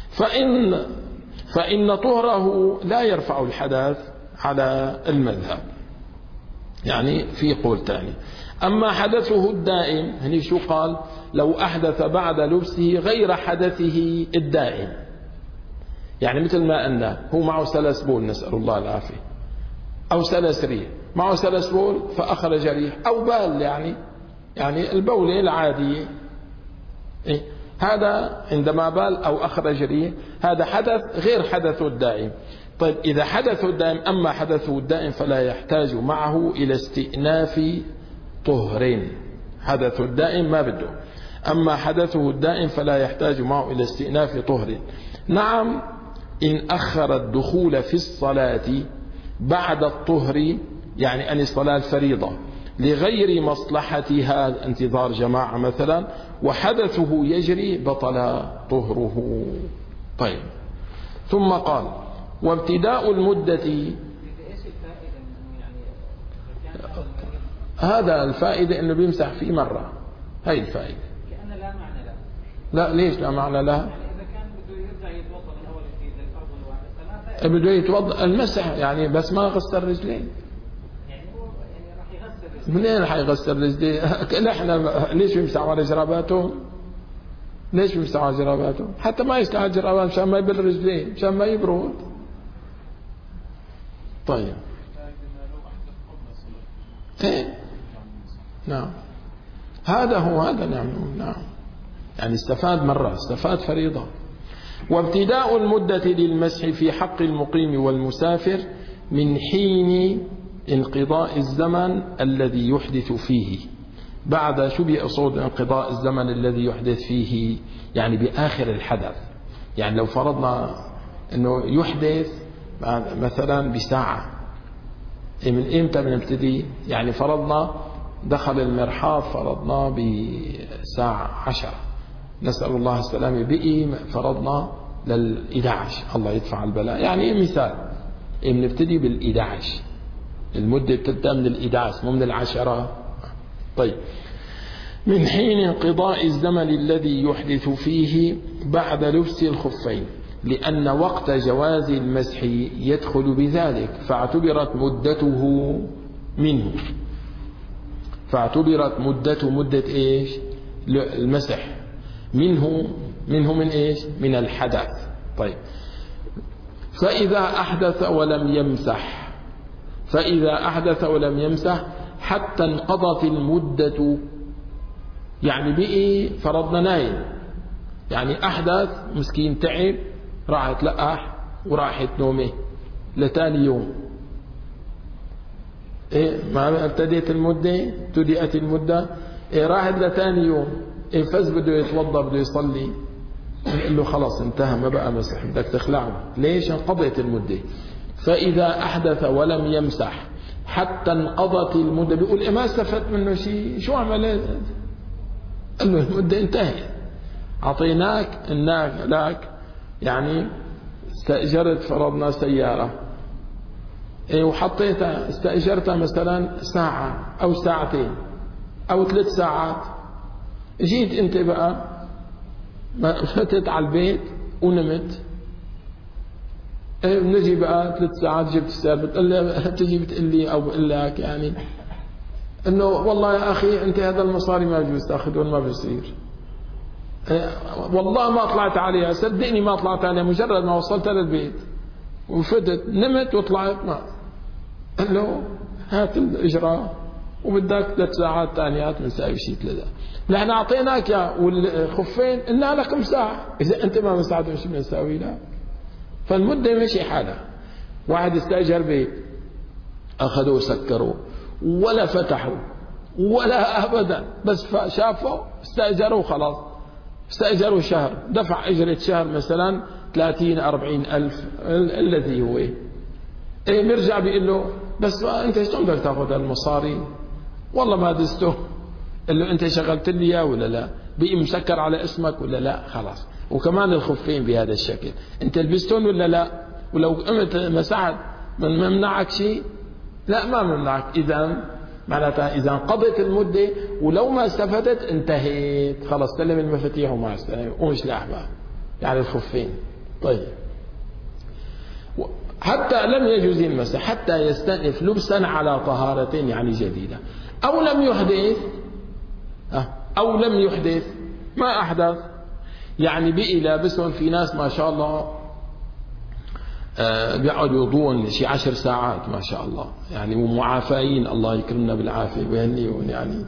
فإن طهره لا يرفع الحدث على المذهب، يعني في قول ثاني. أما حدثه الدائم، هني شو قال؟ لو أحدث بعد لبسه غير حدثه الدائم، يعني مثل ما قلنا هو معه سلس بول، نسأل الله العافية، أو سلس ريح، معه سلس بول فأخرج ريح، أو بال يعني البولة العادية، هذا عندما بال أو أخرج ريح هذا حدث غير حدثه الدائم. طيب، إذا حدثه الدائم، أما حدثه الدائم فلا يحتاج معه إلى استئناف طهر. حدثه الدائم ما بده. أما حدثه الدائم فلا يحتاج معه إلى استئناف طهر. نعم إن أخر الدخول في الصلاة بعد الطهر، يعني أن الصلاة الفريضة لغير مصلحتها انتظار جماعة مثلا وحدثه يجري بطل طهره. طيب، ثم قال وابتداء المدة. هذا الفائدة أنه بيمسح فيه مرة، هاي الفائدة. كأن لا معنى له. لا، ليش لا معنى لها؟ يعني إذا كان بده يرجع يتوضأ من أول جديد للفرض والواجب بده يتوضأ المسح يعني، بس ما غسل رجلين. يعني هو يعني راح يغسل رجلين. منين راح يغسل رجلين؟ احنا ليش بيمسح على جراباته؟ ليش بيمسح على جراباته؟ حتى ما يمسح على جراباته مشان ما يبل رجلين، مشان ما يبرد. طيب. ايه نعم، هذا هو هذا. نعم يعني استفاد مرة، استفاد فريضة. وابتداء المدة للمسح في حق المقيم والمسافر من حين انقضاء الزمن الذي يحدث فيه. بعد شو بيقصد انقضاء الزمن الذي يحدث فيه؟ يعني بآخر الحدث. يعني لو فرضنا انه يحدث مثلا بساعة، من امتى بنبتدي؟ يعني فرضنا دخل المرحاض فرضنا بساعة 10، نسأل الله السلامة، بقي فرضنا لل11 الله يدفع البلاء، يعني مثال بنبتدي بال11، المدة بتبدأ من ال11 مو من ال10. طيب، من حين انقضاء الزمن الذي يحدث فيه بعد لبس الخفين، لأن وقت جواز المسح يدخل بذلك، فاعتبرت مدته منه. فاعتبرت مدة إيش؟ المسح منه من إيش؟ من الحدث. طيب، فإذا أحدث ولم يمسح حتى انقضت المدة، يعني بقي فرضنا نايم، يعني أحدث مسكين تعب راحت لقح وراحت نومه لتاني يوم. ما ابتدت المدة راحت لتاني يوم. فز بده يتوضا بده يصلي، نقول له خلاص انتهى ما بقى مسح، بدك تخلعه. ليش؟ انقضت المدة. فإذا أحدث ولم يمسح حتى انقضت المدة، بيقول ما استفدت منه شيء، شو عمل؟ قال له المدة انتهت، أعطيناك لك يعني استأجرت فرضنا سيارة وحطيتها، استأجرتها مثلا ساعة أو ساعتين أو 3 ساعات، جيت أنت بقى فتت على البيت ونمت، نجي بقى 3 ساعات جبت السيارة، بتقول لي أو بقول لك يعني إنه والله يا أخي أنت هذا المصاري ما بجوز تأخذون، ما بصير، والله ما طلعت عليها، صدقني ما طلعت عليها، مجرد ما وصلت للبيت وفتت نمت وطلعت ما. قال له هات الإجراء وبدك 3 ساعات ثانيات بنساوي شيء 3. نحن أعطيناك يا والخفين قلنا لك مساح، إذا أنت ما مساعد شو بنساوي لك؟ فالمدة مشي حالها. واحد استأجر بيت أخذوه سكروه ولا فتحوا ولا أبدا، بس شافوا استأجروا خلاص، استأجروا شهر، دفع أجرة شهر مثلا 30-40 ألف الذي هو مرجع بيقول له بس أنت شلون بدك تأخذ المصاري؟ والله ما دسته. قال له أنت شغلت لي إياه ولا لا؟ بقي مسكر على اسمك ولا لا؟ خلاص. وكمان الخفين بهذا الشكل، أنت لبستون ولا لا؟ ولو قمت مسحت من ممنعك شيء؟ لا ما ممنعك. إذا معناتها إذا انقضت المدة ولو ما استفدت انتهيت خلاص، سلم المفاتيح وما استلم ومش لعبة يعني الخفين. طيب، حتى لم يجوز المسح حتى يستأنف لبسا على طهارة يعني جديدة، أو لم يحدث ما أحدث، يعني بقي لابسهم. في ناس ما شاء الله بيقعدوا يضون شي 10 ساعات ما شاء الله يعني، ومعافين الله يكرمنا بالعافية ويهنيهم يعني.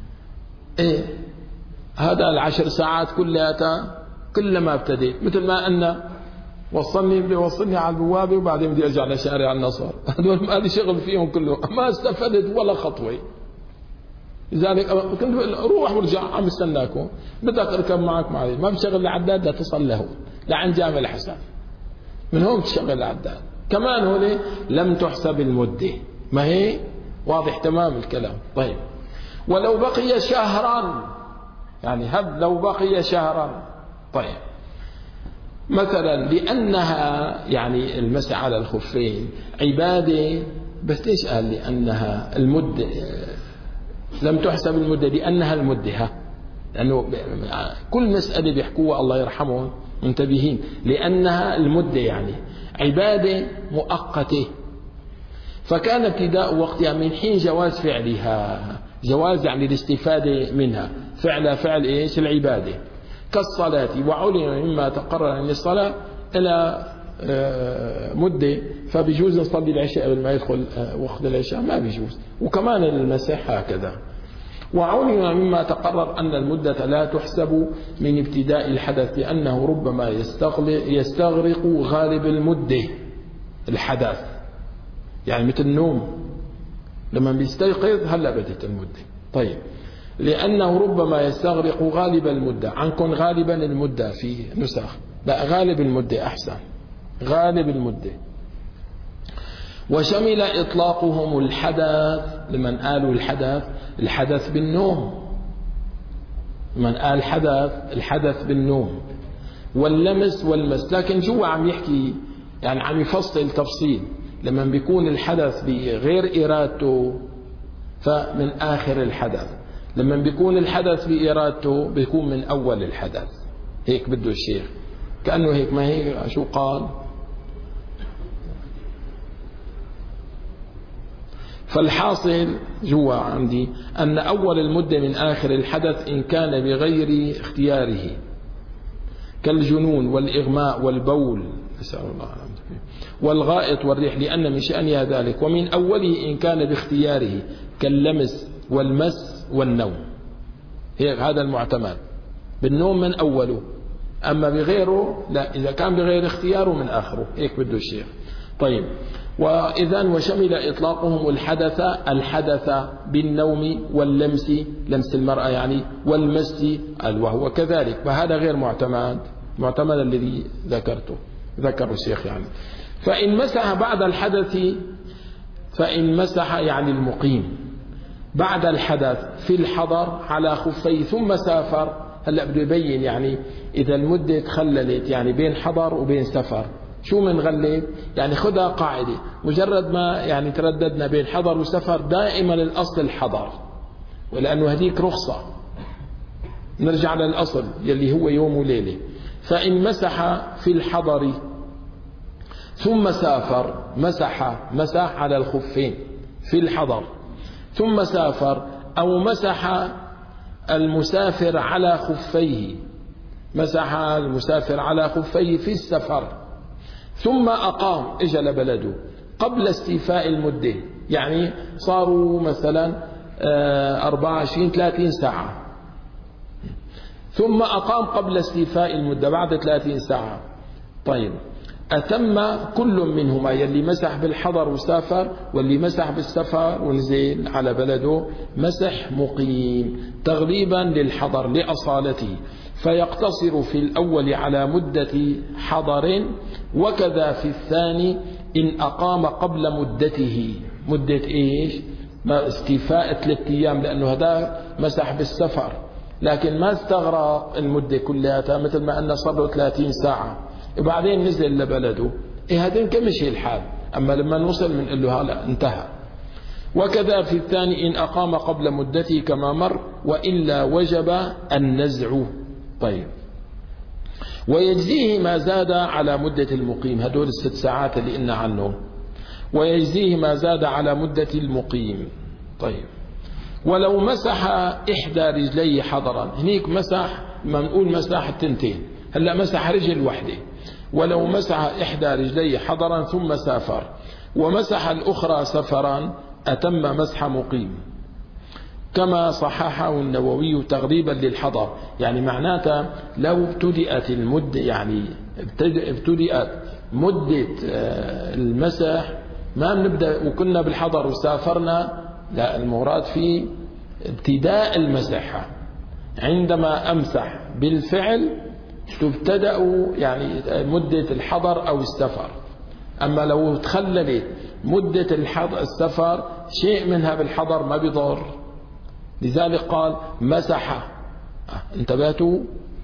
هذا 10 ساعات كلما ابتديت مثل ما أن وصلني على البوابة وبعدين بدي أرجع لشارع النصر، هذول ما لي شغل فيهم كلهم، ما استفدت ولا خطوة. لذلك كنت بقول روح وارجع عم استناكم، بدك اركب معك معي، ما بتشغل العداد لا تصل له لعند جامع الحسن، من هون بتشغل العداد. كمان هون لم تحسب المدة، ما هي واضح تمام الكلام. طيب ولو بقي شهرا، يعني هب لو بقي شهرا. طيب مثلا لأنها يعني المسح على الخفين عبادة، بس ليش قال لأنها المدة لم تحسب المدة؟ لأنها المدة، لأنه كل مسألة بيحكوها الله يرحمهم منتبهين، لأنها المدة يعني عبادة مؤقتة، فكان ابتداء وقتها من حين جواز فعلها، جواز يعني الاستفادة منها، فعل إيش؟ العبادة، كالصلاة، وعلم مما تقرر أن الصلاة إلى مدة، فبيجوز نصلي العشاء قبل ما يدخل وقت العشاء، ما بيجوز، وكمان المسح هكذا. وعلم مما تقرر أن المدة لا تحسب من ابتداء الحدث، لأنه ربما يستغرق غالب المدة الحدث، يعني مثل النوم لما بيستيقظ هلا بدت المدة. طيب لأنه ربما يستغرق غالب المدة، عنكم غالبا المدة في نسخ، لا غالب المدة أحسن، غالب المدة. وشمل إطلاقهم الحدث، لمن قالوا الحدث بالنوم، من قال الحدث بالنوم، واللمس والمس، لكن جوا عم يحكي يعني عم يفصل تفصيل، لما بيكون الحدث بغير إرادته فمن آخر الحدث، لما بيكون الحدث بإرادته بيكون من أول الحدث، هيك بده الشيخ، كأنه هيك، ما هيك شو قال؟ فالحاصل جوا عندي أن أول المدة من آخر الحدث إن كان بغير اختياره، كالجنون والإغماء والبول، نسأل الله العافية، والغائط والريح، لأن من شأنها ذلك. ومن أوله إن كان باختياره، كاللمس والمس والنوم، هيك هذا المعتمد بالنوم من أوله، أما بغيره لا، إذا كان بغير اختياره من آخره، هيك بده الشيخ. طيب وإذا وشمل إطلاقهم الحدث بالنوم واللمس، لمس المرأة يعني، والمس، وهو كذلك، فهذا غير معتمد الذي ذكره الشيخ يعني. فإن مسح بعد الحدث، فإن مسح يعني المقيم بعد الحدث في الحضر على خفيه ثم سافر، هلا بده يبين يعني إذا المدة تخللت يعني بين حضر وبين سفر، شو منغلب؟ يعني خذها قاعدة، مجرد ما يعني ترددنا بين حضر وسفر دائما الأصل الحضر، ولأنه هديك رخصة، نرجع للأصل يلي هو يوم وليلة. فإن مسح في الحضر ثم سافر، مسح على الخفين في الحضر ثم سافر، أو مسح المسافر على خفيه، مسح المسافر على خفيه في السفر، ثم أقام إجا لبلده قبل استيفاء المدة، يعني صاروا مثلا 24-30 ساعة، ثم أقام قبل استيفاء المدة بعد 30 ساعة. طيب أتم كل منهما، يلي مسح بالحضر وسافر واللي مسح بالسفر ونزل على بلده، مسح مقيم تغليبا للحضر لأصالته، فيقتصر في الأول على مدة حضر، وكذا في الثاني إن أقام قبل مدته، مدة إيش؟ استيفاء 3 أيام، لأنه هذا مسح بالسفر لكن ما استغرق المدة كلها، مثل ما أنه صار له 30 ساعة وبعدين نزل لبلده، هذين كمشي الحال، أما لما نوصل من له هلا انتهى. وكذا في الثاني إن أقام قبل مدته كما مر، وإلا وجب النزع. طيب ويجزيه ما زاد على مدة المقيم، هدول 6 ساعات اللي قلنا عنه، ويجزيه ما زاد على مدة المقيم. طيب ولو مسح إحدى رجليه حضرا، هنيك مسح، ما نقول مسح 2، هلا مسح رجل واحدة، ولو مسح إحدى رجليه حضرا ثم سافر ومسح الأخرى سفرا أتم مسح مقيم، كما صححه النووي تغليبا للحضر، يعني معناته لو ابتدأت المدة، يعني ابتدأت مدة المسح، ما بنبدأ وكنا بالحضر وسافرنا، لا، المراد فيه ابتداء المسح عندما أمسح بالفعل تبتدأ يعني مدة الحضر أو السفر. أما لو تخللت مدة السفر شيء منها بالحضر ما بيضر. لذلك قال مسح. انتبهتوا؟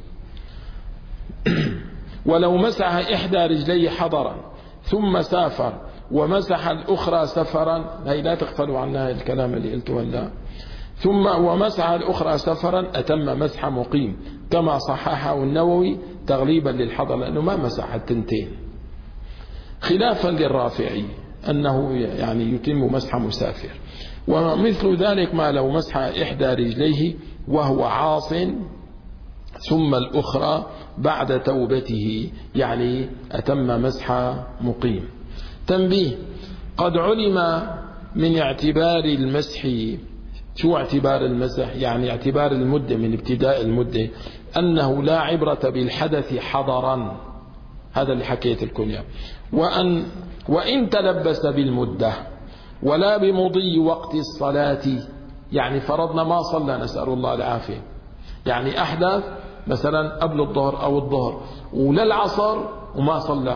ولو مسح إحدى رجليه حضرا ثم سافر ومسح الأخرى سفرا، هي لا تغفلوا عنها الكلام اللي قلته هلا. ثم ومسح الأخرى سفرا أتم مسح مقيم، كما صححه النووي تغليبا للحضر، لأنه ما مسح التنتين، خلافا للرافعي أنه يعني يتم مسح مسافر. ومثل ذلك ما لو مسح إحدى رجليه وهو عاص ثم الأخرى بعد توبته، يعني أتم مسح مقيم. تنبيه: قد علم من اعتبار المسح، شو اعتبار المسح؟ يعني اعتبار المدة من ابتداء المدة، أنه لا عبرة بالحدث حضرا، هذا اللي حكيت لكم إياه. وإن تلبس بالمدة ولا بمضي وقت الصلاة، يعني فرضنا ما صلى نسأل الله العافية، يعني أحدث مثلا قبل الظهر أو الظهر وللعصر وما صلى،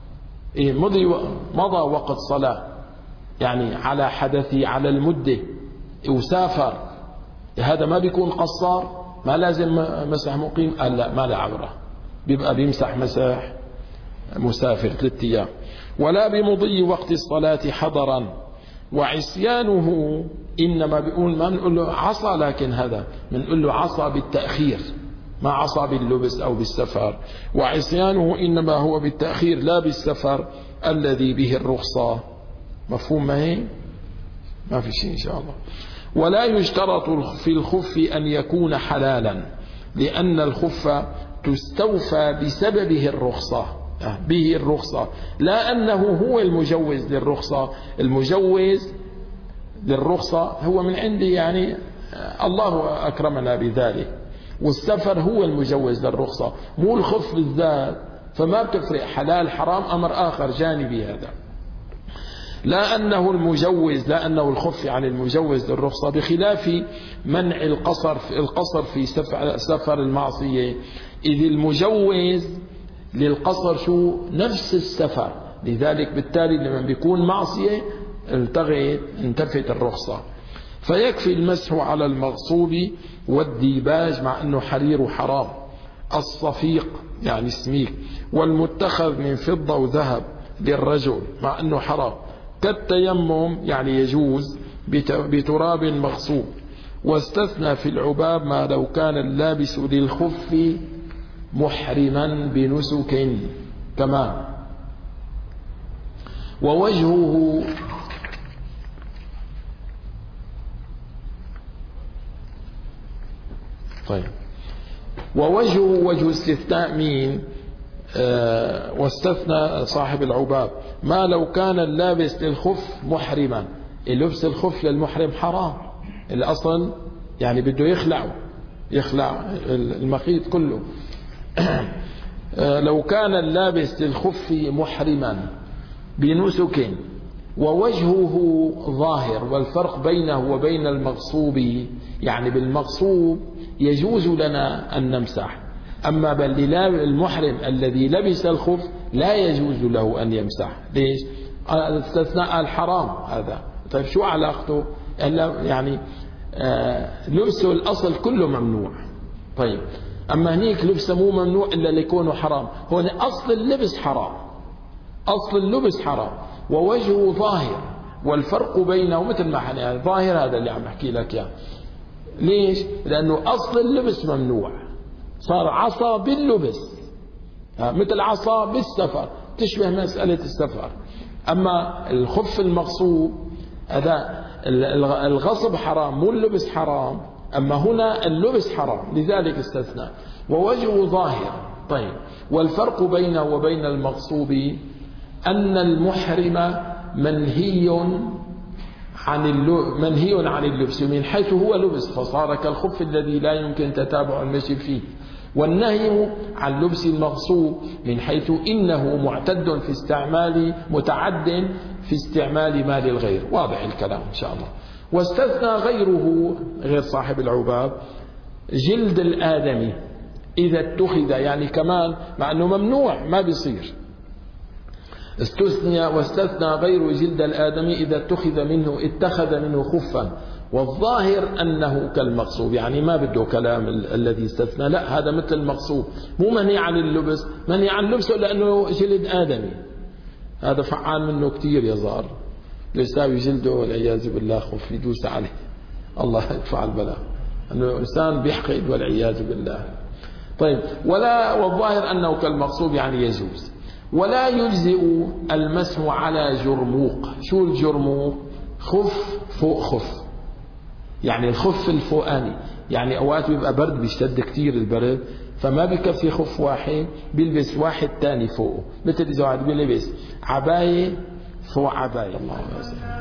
مضى وقت صلاة، يعني على حدثي على المدة وسافر، هذا ما بيكون قصار؟ ما لازم مسح مقيم؟ قال لا، ما لا عبرة، بيبقى بيمسح مسح مسافر 3 أيام. ولا بمضي وقت الصلاة حضرا. وعصيانه إنما بيقول ما بنقول له عصى، لكن هذا بنقول له عصى بالتأخير، ما عصى باللبس أو بالسفر. وعصيانه إنما هو بالتأخير لا بالسفر الذي به الرخصة. مفهوم؟ ما هي ما في شيء إن شاء الله. ولا يشترط في الخف أن يكون حلالا، لأن الخف تستوفى بسببه الرخصة، به الرخصة، لا أنه هو المجوز للرخصة. المجوز للرخصة هو من عندي، يعني الله أكرمنا بذلك، والسفر هو المجوز للرخصة، مو الخف بالذات. فما بتفرق حلال حرام، أمر آخر جانبي هذا. لا أنه المجوز، لا أنه الخف يعني المجوز للرخصة، بخلاف منع القصر في سفر المعصية، إذ المجوز للقصر شو؟ نفس السفر. لذلك بالتالي لما بيكون معصية انتفت الرخصة. فيكفي المسح على المغصوب والديباج، مع أنه حرير حرام، الصفيق يعني السميك، والمتخذ من فضة وذهب للرجل مع أنه حرام، كالتيمم يعني يجوز بتراب مغصوب. واستثنى في العباب ما لو كان اللابس للخف محرما بنسك كمان. ووجهه طيب، ووجهه وجه استثناء مين؟ واستثنى صاحب العباب ما لو كان اللابس للخف محرما. لبس الخف للمحرم حرام، الأصل يعني بده يخلع المخيط كله. لو كان اللابس للخف محرما بنسك ووجهه ظاهر. والفرق بينه وبين المغصوب، يعني بالمغصوب يجوز لنا أن نمسح، أما بل المحرم الذي لبس الخف لا يجوز له أن يمسح. ليش؟ استثناء الحرام هذا. طيب شو علاقته؟ يعني لبسه الأصل كله ممنوع. طيب أما هنيك لبسه مو ممنوع إلا ليكونه حرام. هون أصل اللبس حرام، أصل اللبس حرام، ووجهه ظاهر. والفرق بينه مثل ما يعني ظاهر هذا اللي عم أحكي لك يعني. ليش؟ لأنه أصل اللبس ممنوع، صار عصا باللبس، مثل عصا بالسفر، تشبه مسألة السفر. أما الخف المغصوب هذا الغصب حرام، مو اللبس حرام، أما هنا اللبس حرام، لذلك استثنى. ووجهه ظاهر. طيب، والفرق بينه وبين المغصوب أن المحرم منهي عن اللبس من حيث هو لبس، فصار كالخف الذي لا يمكن تتابع المشي فيه. والنهي عن لبس المغصوب من حيث إنه متعد في استعمال مال الغير. واضح الكلام إن شاء الله. واستثنى غيره غير صاحب العباب جلد الآدمي إذا اتخذ، يعني كمان مع أنه ممنوع ما بيصير، واستثنى غير جلد الآدمي إذا اتخذ منه خفا، والظاهر أنه كالمغصوب، يعني ما بده كلام الذي استثنى، لا هذا مثل المغصوب، مو منهي عن اللبس، منهي عن لبسه لأنه جلد آدمي، هذا فعال منه كتير يا زار، يساوي جلده والعياذ بالله خف يدوس عليه الله يدفع البلاء، أنه إنسان بيحقد والعياذ بالله. طيب والظاهر أنه كالمغصوب يعني يجوز. ولا يجزئ المسح على جرموق. شو الجرموق؟ خف فوق خف، يعني الخف الفوقاني، يعني أوقات بيبقى برد بيشتد كتير البرد فما بكفي خف واحد، بيلبس واحد تاني فوقه، مثل إذا واحد بيلبس عباية فوق عباية. الله